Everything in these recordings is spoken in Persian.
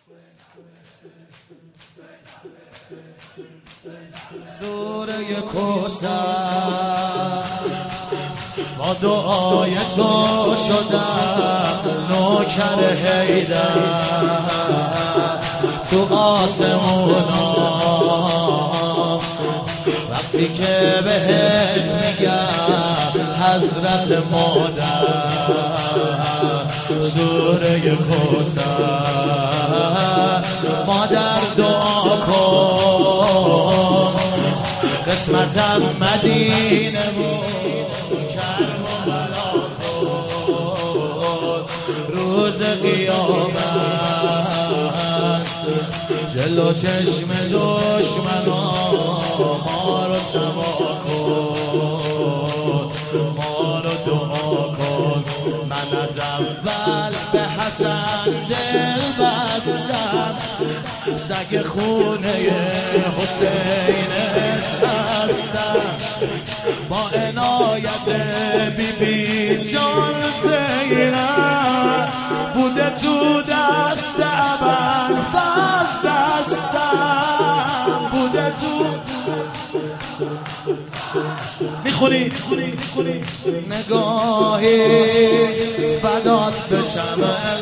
سوره کوثر با دعای تو شدم نوکر حیدر تو آسمونا وقتی که بهت میگم حضرت مادر سوره کوثر مادر دعا کن قسمتم مدینه و کربلا کن روز قیامت جلو چشم دشمنا ما رو سوا کن ما رو دعا کن من از اول به حسن دل بستم سگ خونه حسینت هستم با عنایت بی بی جان زینب بوده تو دست ابوالفضل دستم بوده تو میخونی نگاهی فدات بشم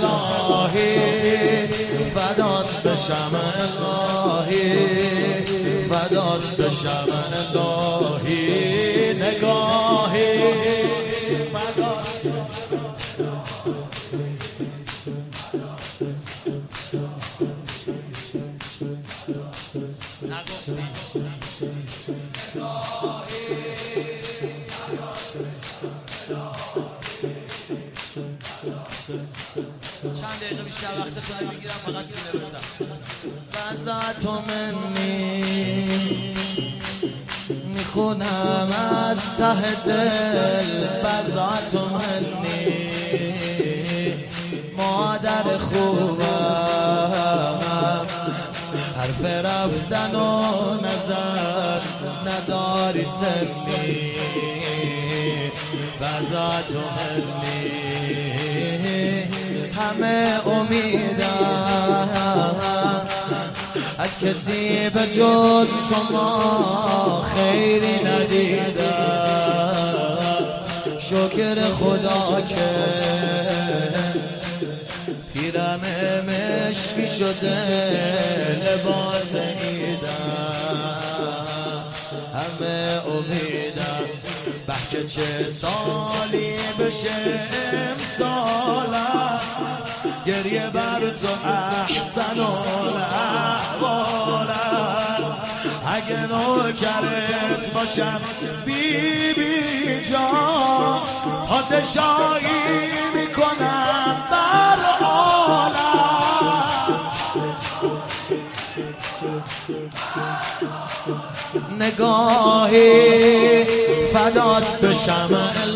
الهی فدات بشم الهی فدات بشم الهی نگاهی فدات نگفتی چند دقیقه بیشتر وقتتون میگیرم فقط سینه بزن بزات منی میخونم از ته دل بزات منی مادر خوبم حرف رفتن و نظر نداری سنی بزات منی همه امیدم از کسی به جز شما خیری ندیدم شکر خدا که پیرم مشکی شده لباس عیدم همه امیدم بحکه چه سالی بشه امسالم گریه بر تو احسن الاحوالم اگه نوکرت باشم بی بی جان پادشاهی میکنم بر عالم نگاهی فدات بشم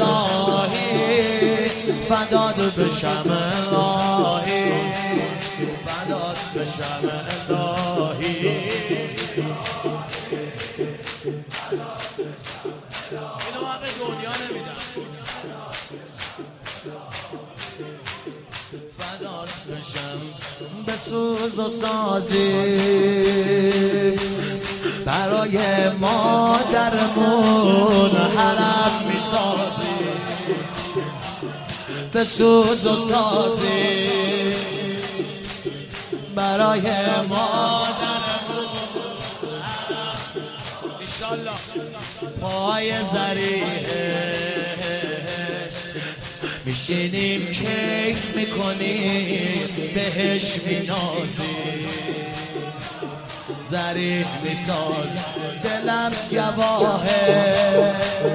الهی فدات بشم الهی فدات بشم الهی اینو من به دنیا نمیدم فدات بشم به سوز و سازی برای مادرمون حرم میسازی به سوز و سازی برای مادرمون انشالله پای زریعش میشینیم کیف میکنیم بهش مینازیم ظریف میساز دلم گواهه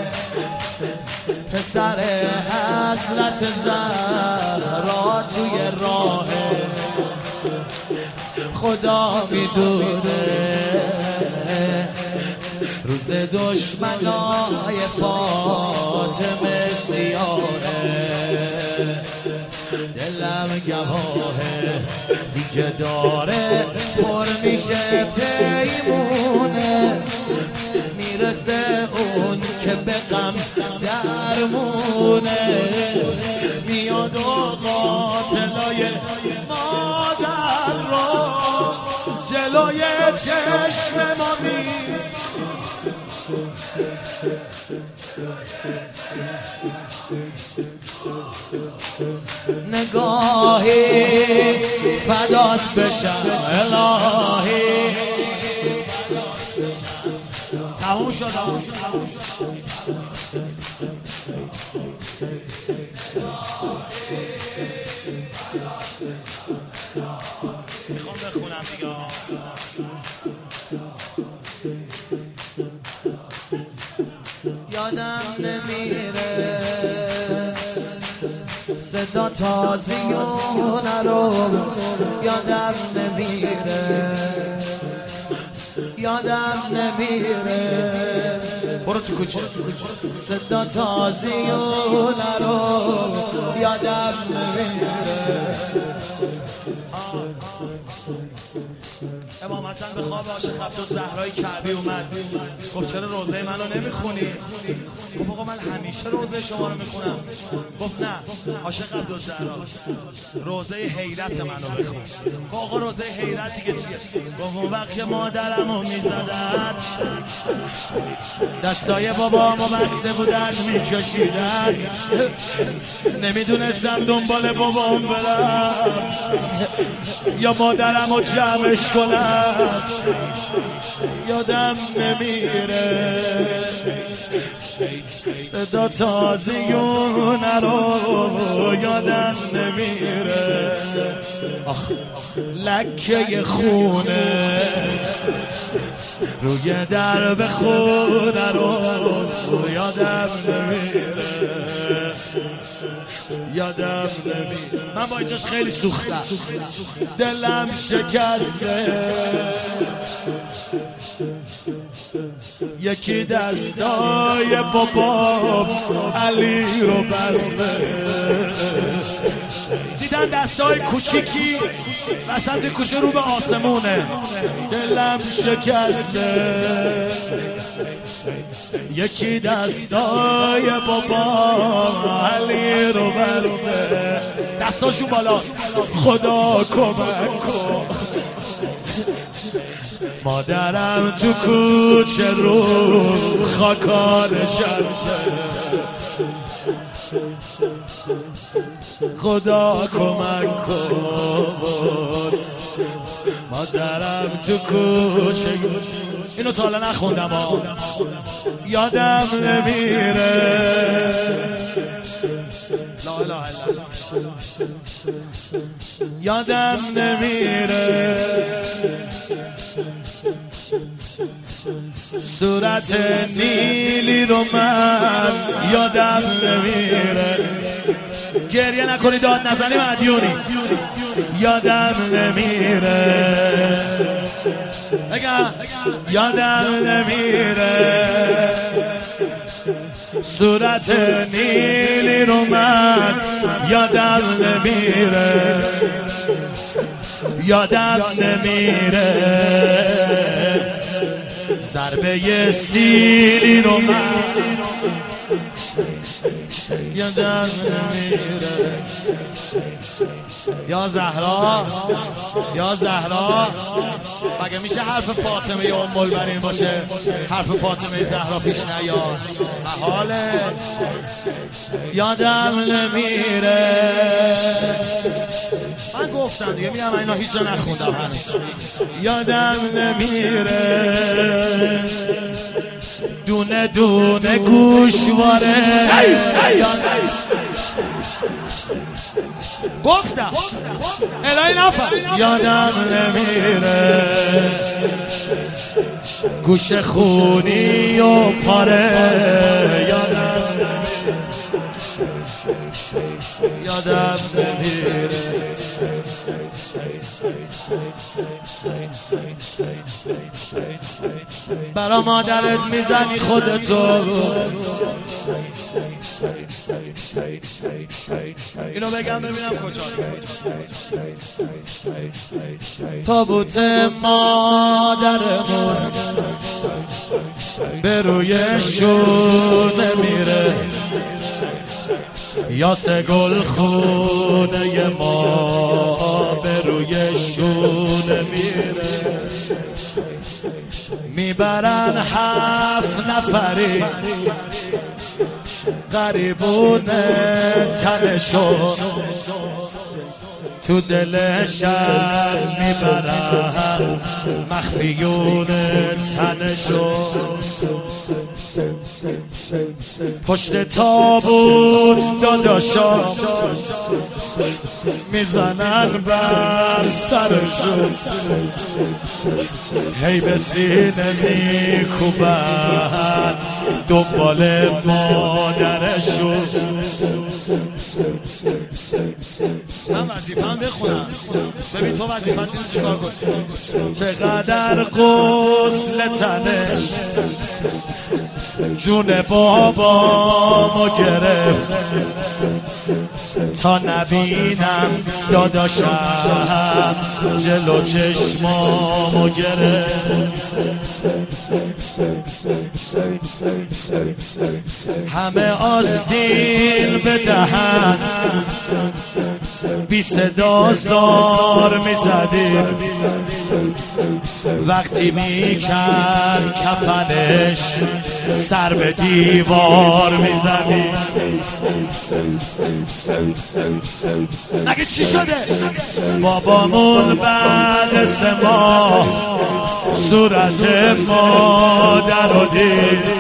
پسر حضرت زهرا توی راه خدا میدونه روز دشمنای فاطمه سیاهه دلم گواهه دیگه داره پر میشه پیمونه میرسه اون که به غم درمونه میاد و قاتلای مادر رو چشم ما نیست. نگاهی فدات بشم الهی. تموم شد. میخوام بخونم دیگه. یادم نمیره صدا تازیونه رو، یادم نمیره، یادم نمیره. برو تو کوچه. صدا تازیونه رو یادم نمیره. امام حسن به خواب عاشق عبدالزهرای کعبی اومد. گفت چرا روزه منو نمیخونی؟ گفت آقا من همیشه روزه شما رو میخونم. گفت نه، عاشق عبدالزهرا روزه حیرت منو بخون. گفت آقا روزه حیرت دیگه چیه؟ گفت اون وقت که مادرمو میزدن، دستای بابامو بسته بودن میکشیدن، نمیدونستم دنبال بابام برم یا مادرمو جمعش کنم. یادم نمیره صدا تازیونه رو، یادم نمیره. آخ لکه خونه روی درب خونه رو، یادم نمیره، یادم نمیره. من با اینجاش خیلی سوختم، دلم شکسته. یکی دستای بابام علی رو بسته. دیدن دستای کوچیکی وسط کوچه رو به آسمونه. دلم شکسته. یکی دستای بابام علی رو بسته. دستاشو بالا. خدا کمک کن. مادرم تو کوچه رو خاکا نشسته. خدا کمک کن. مادرم تو کوچه. اینو تا حالا نخوندم ها. یادم نمیره. لا اله الا الله. یادم نمیره صورت نیلی رو من یادم نمیره. گریه نکنی داد نزنی مدیونی. یادم نمیره. یادم نمیره صورت نیلی رو من یادم نمیره. یادم نمیره ضربه سیلی رو من یادم نمیره. یا زهرا یا زهرا. مگه میشه حرف فاطمه یا ام البنین باشه حرف فاطمه زهرا پیش نیاد؟ محاله. یادم نمیره. من گفتم دیگه میگم اینا هیچ جا نخوندم هنوز. یادم نمیره دونه دونه گوشواره. گفتم الهی نفر. یادم نمیره گوش خونی و پاره. یادم یادم نمیره. برا مادرت میزنی خودتو. اینو بگم ببینم کجا. تابوت مادرمون به روی شونه میره. یاس گل خونه ما به روی شونه میره. میبرن 7 نفری غریبون تنشو تو دل شب میبرن مخفیون تنشو پشت تابوت داداشا میزنن بر سرشو هی به سینه میکوبن دنبال مادرشو. من وظیفه‌ام بخونم، ببین تو وظیفه‌ت اینه چیکار کنی. چقدر غسل تنش جون بابامو گرفت تا نبینم داداشم جلو چشمامو گرفت. همه آستین به دهن بی صدا زار میزدیم وقتی میکرد کفنش سر به دیوار میزدیم. مگه چی شده؟ بابامون بعد 3 ماه صورت مادر رو دید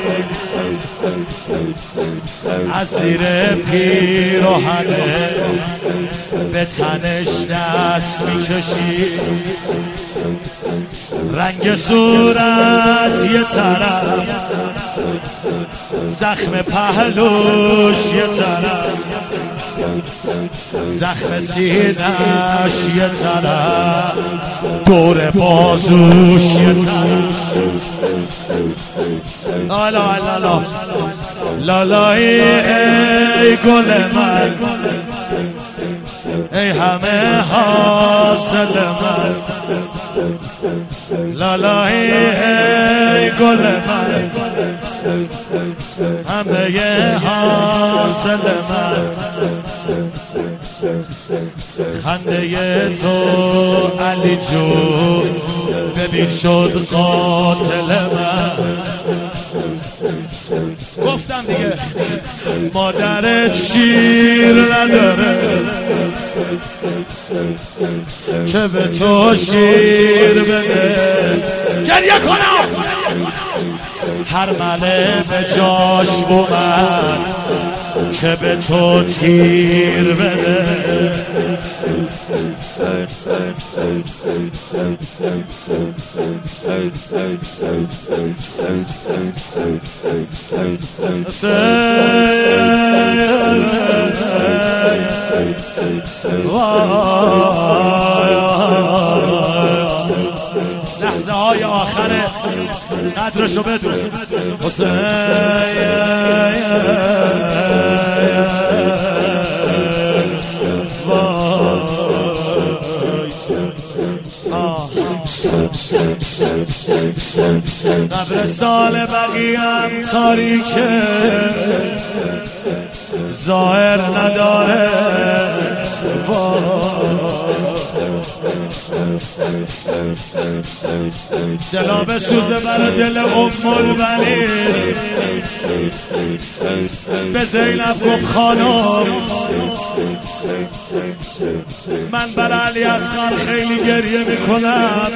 از زیر پیراهنه به تنش دست میکشید. رنگ صورت یه طرف زخم پهلوش یه طرف زخم سینه‌اش یه طرف دور بازوش یه طرف. لالا لالا لالایی ای گل من ای همه حاصل من لالایی ای گل من همه حاصل من خنده تو علی جون ببین شد قاتل من. گفتم دیگه مادرت شیر نداره که به تو شیر بده. گریه کنم هر مله به جاش اومد که به تو تیر بده. لحظه های آخر قدرشو بدون حسین قبرستان بقیه‌ام تاریکه ظاهر نداره دلا به سوزه برا دل البنین به زینب گفت خانم من برای علی اصغر خیلی گریه میکنم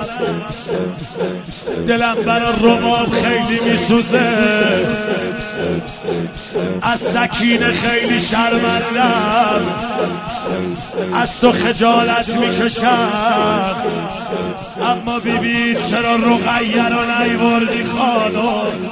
دلم برای رباب خیلی میسوزه از سکینه خیلی شرمندم از تو خجالت میکشم اما بیبی چرا رقیه رو نیوردی خانم.